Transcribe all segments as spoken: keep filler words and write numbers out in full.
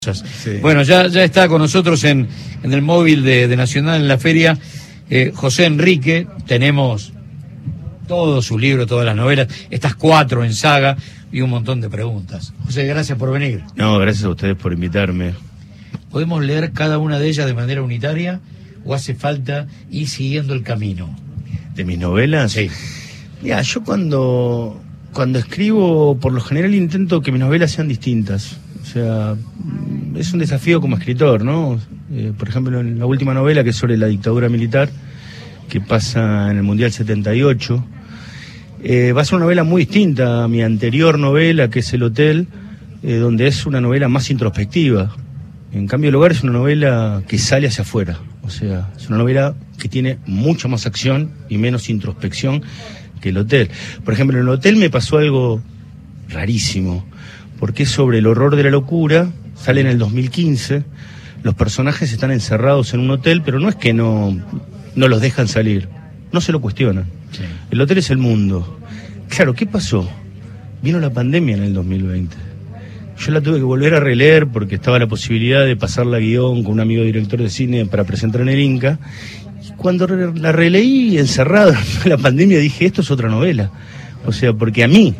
Sí. Bueno, ya, ya está con nosotros en, en el móvil de, de Nacional en la feria eh, José Enrique. Tenemos todos sus libros, todas las novelas, estas cuatro en saga y un montón de preguntas. José, gracias por venir. No, gracias a ustedes por invitarme. ¿Podemos leer cada una de ellas de manera unitaria o hace falta ir siguiendo el camino? ¿De mis novelas? Sí. Mira, yo cuando, cuando escribo, por lo general intento que mis novelas sean distintas. O sea, es un desafío como escritor, ¿no? Eh, por ejemplo, en la última novela, que es sobre la dictadura militar, que pasa en el Mundial setenta y ocho, eh, va a ser una novela muy distinta a mi anterior novela, que es El Hotel, eh, donde es una novela más introspectiva. En cambio, El Hogar es una novela que sale hacia afuera. O sea, es una novela que tiene mucha más acción y menos introspección que El Hotel. Por ejemplo, en El Hotel me pasó algo rarísimo, porque es sobre el horror de la locura. Sale en el dos mil quince, los personajes están encerrados en un hotel, pero no es que no, no los dejan salir, no se lo cuestionan. Sí. El hotel es el mundo. Claro, ¿qué pasó? Vino la pandemia en el dos mil veinte. Yo la tuve que volver a releer porque estaba la posibilidad de pasarla a guión con un amigo director de cine para presentar en el Inca. Y cuando re- la releí encerrado en la pandemia dije, esto es otra novela. O sea, porque a mí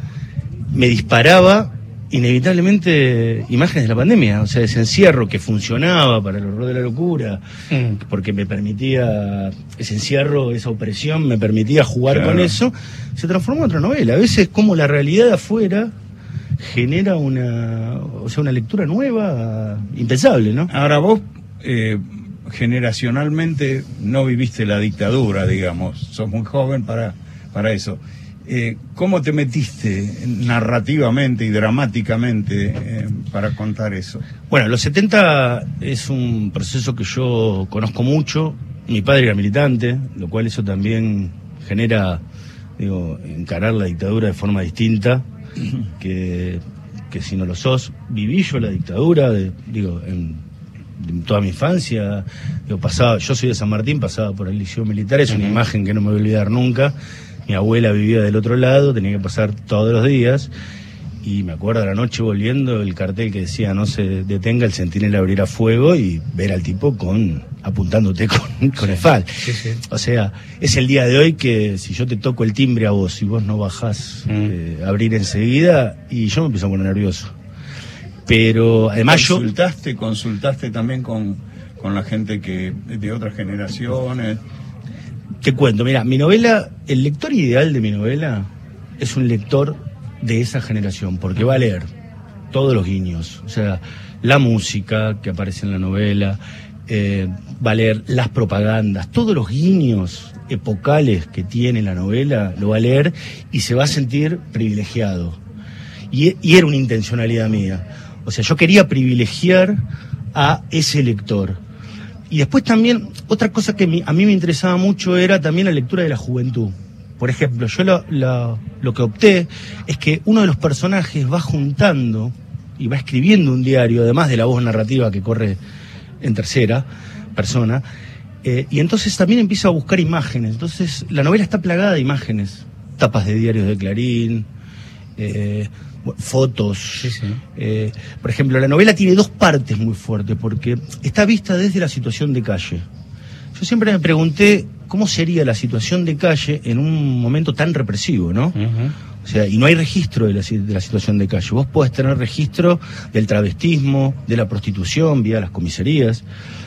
me disparaba inevitablemente imágenes de la pandemia, o sea, ese encierro que funcionaba para el horror de la locura, mm. porque me permitía, ese encierro, esa opresión, me permitía jugar claro. con eso, se transformó en otra novela. A veces como la realidad de afuera genera una, o sea, una lectura nueva, impensable, ¿no? Ahora vos, eh, generacionalmente no viviste la dictadura, digamos, sos muy joven para, para eso. Eh, ¿Cómo te metiste narrativamente y dramáticamente eh, para contar eso? Bueno, los setenta es un proceso que yo conozco mucho. Mi padre era militante, lo cual eso también genera, digo, encarar la dictadura de forma distinta que, que si no lo sos. Viví yo la dictadura, de, digo, en, en toda mi infancia. Digo, pasaba, yo soy de San Martín, pasaba por el liceo militar, es una uh-huh. imagen que no me voy a olvidar nunca. Mi abuela vivía del otro lado, tenía que pasar todos los días, y me acuerdo de la noche volviendo el cartel que decía no se detenga, el centinela abrirá fuego, y ver al tipo con apuntándote con, con el fal. Sí, sí. O sea, es el día de hoy que si yo te toco el timbre a vos y vos no bajás mm. eh, a abrir enseguida, y yo me empiezo a poner nervioso. Pero además yo... ¿Consultaste, consultaste también con, con la gente que de otras generaciones? Te cuento, mira, mi novela, el lector ideal de mi novela es un lector de esa generación, porque va a leer todos los guiños, o sea, la música que aparece en la novela, eh, va a leer las propagandas, todos los guiños epocales que tiene la novela, lo va a leer y se va a sentir privilegiado. Y, y era una intencionalidad mía, o sea, yo quería privilegiar a ese lector. Y después también, otra cosa que a mí me interesaba mucho era también la lectura de la juventud. Por ejemplo, yo lo, lo, lo que opté es que uno de los personajes va juntando y va escribiendo un diario, además de la voz narrativa que corre en tercera persona, eh, y entonces también empieza a buscar imágenes. Entonces la novela está plagada de imágenes, tapas de diarios de Clarín, eh, fotos. Sí, sí. Eh, por ejemplo, la novela tiene dos partes muy fuertes porque está vista desde la situación de calle. Yo siempre me pregunté cómo sería la situación de calle en un momento tan represivo, ¿no? Uh-huh. O sea, y no hay registro de la, de la situación de calle. Vos podés tener registro del travestismo, de la prostitución vía las comisarías,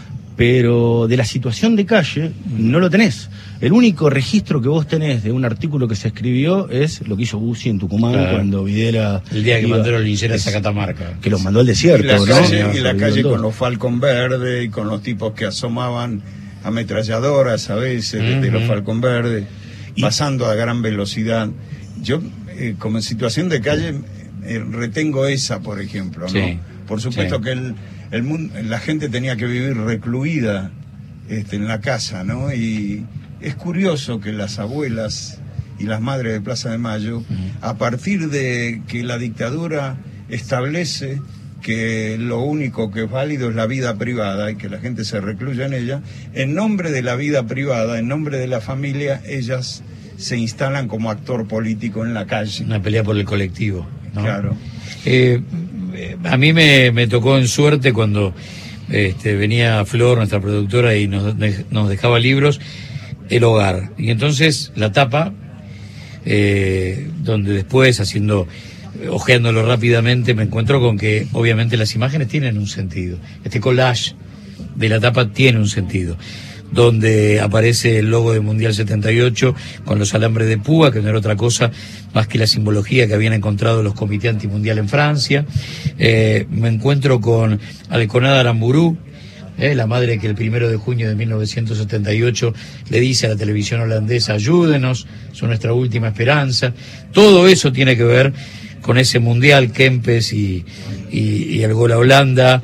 pero de la situación de calle no lo tenés. El único registro que vos tenés de un artículo que se escribió es lo que hizo Bussi en Tucumán, claro. cuando Videla... El día que iba, mandó los lincheras a Catamarca. Que los mandó al desierto, y la ¿no? Calle, ¿no? Y la calle con los Falcon Verde y con los tipos que asomaban ametralladoras a veces uh-huh. desde los Falcon Verde, y... pasando a gran velocidad. Yo, eh, como en situación de calle, eh, retengo esa, por ejemplo, ¿no? Sí. Por supuesto sí. que el, el mundo, la gente tenía que vivir recluida este, en la casa, ¿no? Y es curioso que las abuelas y las madres de Plaza de Mayo, uh-huh. a partir de que la dictadura establece que lo único que es válido es la vida privada y que la gente se recluya en ella, en nombre de la vida privada, en nombre de la familia, ellas se instalan como actor político en la calle. Una pelea por el colectivo, ¿no? Claro. Eh, Eh, a mí me, me tocó en suerte cuando este, venía Flor, nuestra productora, y nos, nos dejaba libros, El Hogar. Y entonces la tapa, eh, donde después, haciendo, hojeándolo rápidamente, me encuentro con que obviamente las imágenes tienen un sentido. Este collage de la tapa tiene un sentido, donde aparece el logo del Mundial setenta y ocho con los alambres de púa, que no era otra cosa más que la simbología que habían encontrado los comités antimundial en Francia. Eh, me encuentro con Alconada Aramburu, eh, la madre que el primero de junio de mil novecientos setenta y ocho le dice a la televisión holandesa: ayúdenos, son nuestra última esperanza. Todo eso tiene que ver con ese Mundial, Kempes y, y, y el gol a Holanda,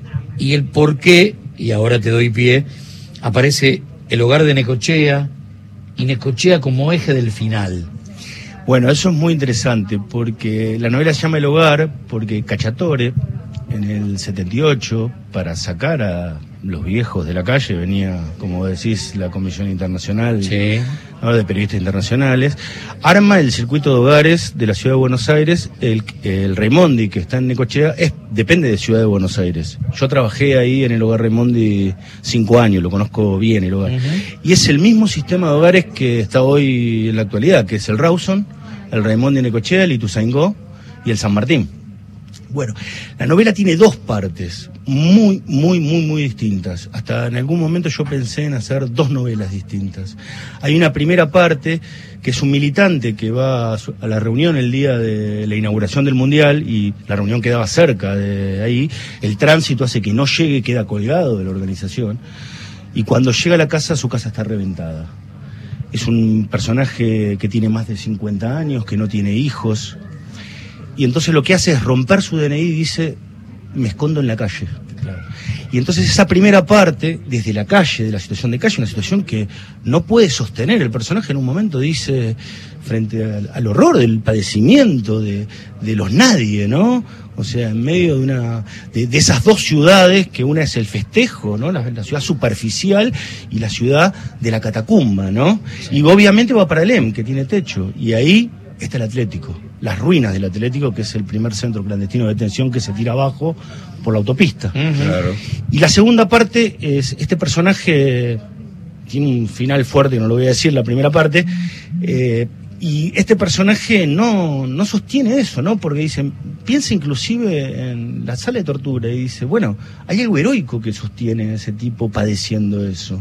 y el por qué, y ahora te doy pie, aparece El Hogar de Necochea, y Necochea como eje del final. Bueno, eso es muy interesante, porque la novela se llama El Hogar, porque Cacciatore, en el setenta y ocho, para sacar a los viejos de la calle, venía, como decís, la Comisión Internacional, sí, ¿no?, de Periodistas Internacionales, arma el circuito de hogares de la Ciudad de Buenos Aires. El, el Raimondi, que está en Necochea, es, depende de Ciudad de Buenos Aires. Yo trabajé ahí en el Hogar Raimondi cinco años, lo conozco bien el hogar. Uh-huh. Y es el mismo sistema de hogares que está hoy en la actualidad, que es el Rawson, el Raimondi Necochea, el Ituzaingó y el San Martín. Bueno, la novela tiene dos partes muy, muy, muy, muy distintas. Hasta en algún momento yo pensé en hacer dos novelas distintas. Hay una primera parte que es un militante que va a, su, a la reunión el día de la inauguración del Mundial, y la reunión quedaba cerca de ahí. El tránsito hace que no llegue, queda colgado de la organización. Y cuando llega a la casa, su casa está reventada. Es un personaje que tiene más de cincuenta años, que no tiene hijos. Y entonces lo que hace es romper su D N I y dice: me escondo en la calle. Claro. Y entonces esa primera parte, desde la calle, de la situación de calle, una situación que no puede sostener. El personaje en un momento dice, frente al, al horror del padecimiento de, de los nadie, ¿no? O sea, en medio de una de, de esas dos ciudades, que una es el festejo, ¿no? La, la ciudad superficial, y la ciudad de la catacumba, ¿no? Sí. Y obviamente va para el E M, que tiene techo, y ahí está el Atlético, las ruinas del Atlético, que es el primer centro clandestino de detención que se tira abajo por la autopista. Uh-huh. Claro. Y la segunda parte es, este personaje tiene un final fuerte, no lo voy a decir, la primera parte, eh, y este personaje no, no sostiene eso, ¿no? Porque dice, piensa inclusive en la sala de tortura y dice, bueno, hay algo heroico que sostiene a ese tipo padeciendo eso.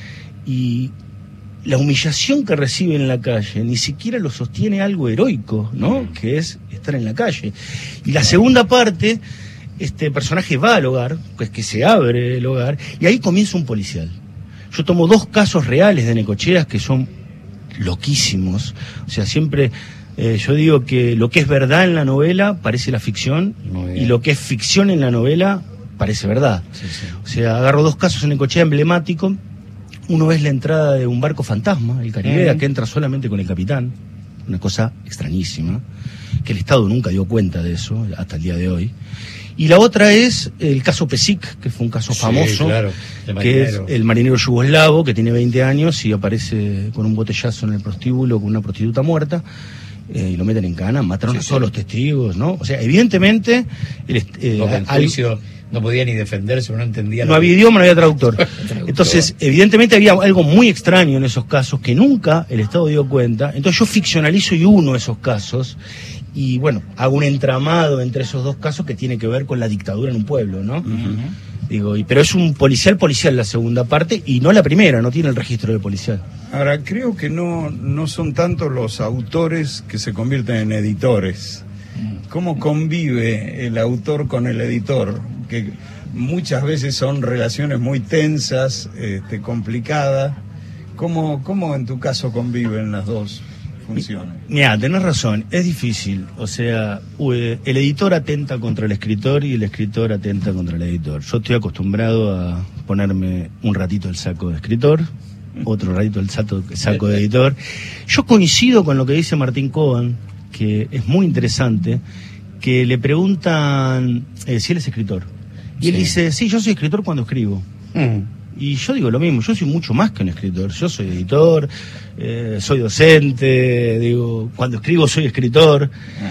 Y la humillación que recibe en la calle ni siquiera lo sostiene algo heroico, ¿no? Que es estar en la calle. Y la segunda parte, este personaje va al hogar, pues que se abre el hogar, y ahí comienza un policial. Yo tomo dos casos reales de Necocheas que son loquísimos. O sea, siempre eh, yo digo que lo que es verdad en la novela parece la ficción, y lo que es ficción en la novela parece verdad. Sí, sí. O sea, agarro dos casos en Necochea emblemáticos. Uno es la entrada de un barco fantasma, el Caribea, uh-huh, que entra solamente con el capitán, una cosa extrañísima, que el Estado nunca dio cuenta de eso hasta el día de hoy. Y la otra es el caso Pesic, que fue un caso sí, famoso, claro, que es el marinero yugoslavo, que tiene veinte años y aparece con un botellazo en el prostíbulo con una prostituta muerta, eh, y lo meten en cana, mataron sí, a todos sí. los testigos, ¿no? O sea, evidentemente el, eh, no, el juicio no podía ni defenderse, no entendía. No había idioma, no había traductor. Entonces, evidentemente había algo muy extraño en esos casos que nunca el Estado dio cuenta. Entonces yo ficcionalizo y uno esos casos, y bueno, hago un entramado entre esos dos casos que tiene que ver con la dictadura en un pueblo, ¿no? Uh-huh. Digo, y, pero es un policial policial la segunda parte, y no la primera, no tiene el registro de policial. Ahora, creo que no, no son tanto los autores que se convierten en editores. ¿Cómo convive el autor con el editor? Que muchas veces son relaciones muy tensas, este, complicadas. ¿Cómo, ¿Cómo en tu caso conviven las dos funciones? Mira, tenés razón, es difícil. O sea, el editor atenta contra el escritor y el escritor atenta contra el editor. Yo estoy acostumbrado a ponerme un ratito el saco de escritor, otro ratito el saco, saco de editor. Yo coincido con lo que dice Martín Cohen, que es muy interesante, que le preguntan eh, si él es escritor. Y sí. él dice, sí, yo soy escritor cuando escribo. Mm. Y yo digo lo mismo, yo soy mucho más que un escritor. Yo soy editor, eh, soy docente, digo, cuando escribo soy escritor.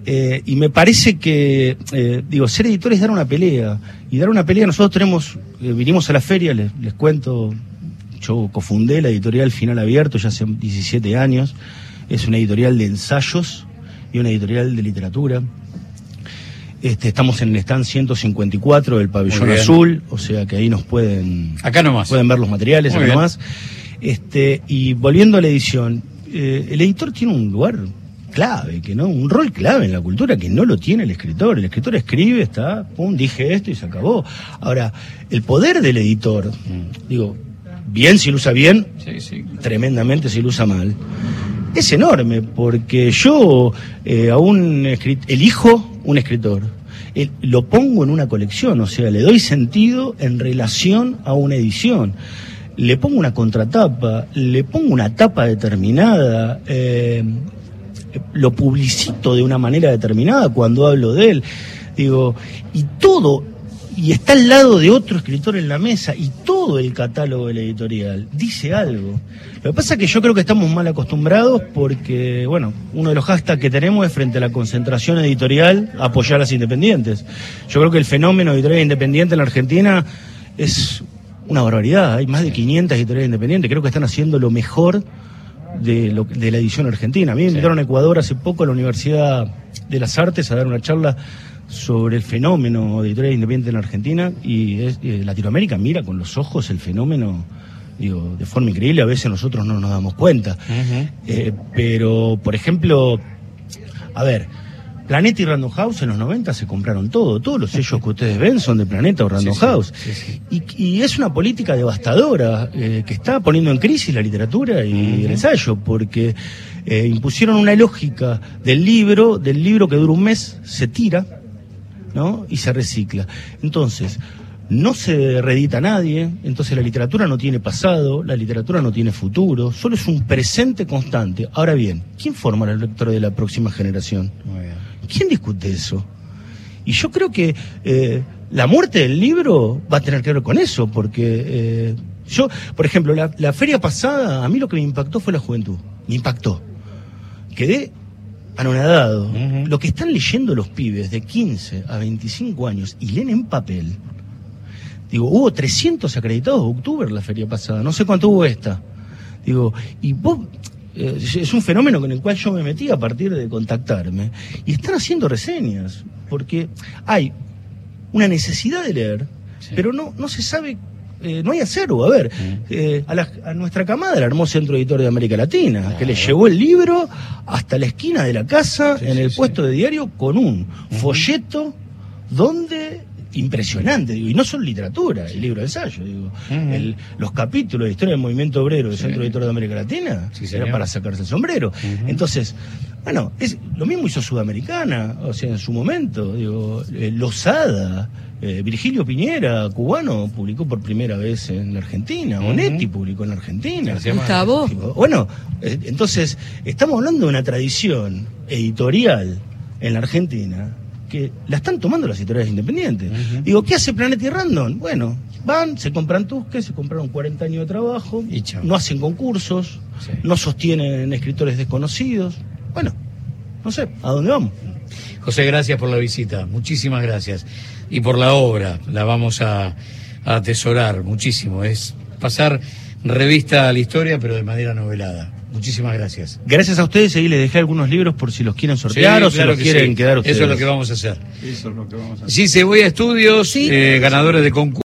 Eh, y me parece que, eh, digo, ser editor es dar una pelea. Y dar una pelea, nosotros tenemos, eh, vinimos a la feria, les, les cuento, yo cofundé la editorial Final Abierto ya hace diecisiete años. Es una editorial de ensayos y una editorial de literatura. Este, estamos en el stand ciento cincuenta y cuatro del Pabellón Azul, o sea que ahí nos pueden... Acá nomás. Pueden ver los materiales, Muy acá bien. nomás. Este, y volviendo a la edición, eh, el editor tiene un lugar clave, que no, un rol clave en la cultura que no lo tiene el escritor. El escritor escribe, está, pum, dije esto y se acabó. Ahora, el poder del editor, mm. digo, bien si lo usa bien, sí, sí. tremendamente si lo usa mal, es enorme, porque yo eh, a un escrit- elijo un escritor, el, lo pongo en una colección, o sea, le doy sentido en relación a una edición. Le pongo una contratapa, le pongo una tapa determinada, eh, lo publicito de una manera determinada cuando hablo de él, digo, y todo, y está al lado de otro escritor en la mesa, y todo el catálogo de la editorial dice algo. Lo que pasa es que yo creo que estamos mal acostumbrados porque, bueno, uno de los hashtags que tenemos es frente a la concentración editorial, apoyar a las independientes. Yo creo que el fenómeno editorial independiente en la Argentina es una barbaridad. Hay más de quinientas editoriales independientes, creo que están haciendo lo mejor de, lo, de la edición argentina. A mí me invitaron a Ecuador hace poco a la Universidad de las Artes a dar una charla sobre el fenómeno de editorial independiente en la Argentina, y es, eh, Latinoamérica mira con los ojos el fenómeno, digo, de forma increíble. A veces nosotros no nos damos cuenta. Uh-huh. eh, pero, por ejemplo, a ver, Planeta y Random House en los noventa se compraron todo, todos los sellos que ustedes ven son de Planeta o Random sí, House, sí, sí, sí. Y, y es una política devastadora eh, que está poniendo en crisis la literatura y uh-huh. el ensayo, porque eh, impusieron una lógica del libro, del libro que dura un mes, se tira, ¿no? Y se recicla. Entonces, no se reedita a nadie, entonces la literatura no tiene pasado, la literatura no tiene futuro, solo es un presente constante. Ahora bien, ¿quién forma al lector de la próxima generación? Muy bien. ¿Quién discute eso? Y yo creo que eh, la muerte del libro va a tener que ver con eso, porque eh, yo, por ejemplo, la, la feria pasada, a mí lo que me impactó fue la juventud, me impactó. Quedé anonadado. Uh-huh. Lo que están leyendo los pibes de quince a veinticinco años y leen en papel. Digo, hubo trescientos acreditados de Booktuber la feria pasada, no sé cuánto hubo esta. Digo, y vos, eh, es un fenómeno con el cual yo me metí a partir de contactarme. Y están haciendo reseñas, porque hay una necesidad de leer, sí. pero no, no se sabe, eh, no hay acervo. A ver, sí. eh, a, la, a nuestra camada la armó Centro Editor de América Latina, claro. que le llevó el libro hasta la esquina de la casa, sí, en sí, el sí. puesto de diario, con un uh-huh. folleto donde... impresionante, digo, y no solo literatura, el libro de ensayo, digo, uh-huh. el, los capítulos de historia del movimiento obrero del sí. Centro Editor de América Latina, sí, era para sacarse el sombrero. Uh-huh. Entonces, bueno, es lo mismo hizo Sudamericana, o sea, en su momento, digo, eh, Lozada, eh, Virgilio Piñera, cubano, publicó por primera vez en la Argentina, uh-huh. Onetti publicó en la Argentina. Gustavo. Bueno, eh, entonces, estamos hablando de una tradición editorial en la Argentina que la están tomando las editoriales independientes. Uh-huh. Digo, ¿qué hace Planeta y Random? Bueno, van, se compran Tusquets, se compraron cuarenta años de trabajo, y no hacen concursos, sí. no sostienen escritores desconocidos. Bueno, no sé, ¿a dónde vamos? José, gracias por la visita, muchísimas gracias. Y por la obra, la vamos a, a atesorar muchísimo. Es pasar revista a la historia, pero de manera novelada. Muchísimas gracias. Gracias a ustedes, ahí les dejé algunos libros por si los quieren sortear sí, o claro si los quieren sí. quedar ustedes. Eso es lo que vamos a hacer. Eso es lo que vamos a hacer. Sí, Cebolla Estudios, sí. eh, ganadores de concurso.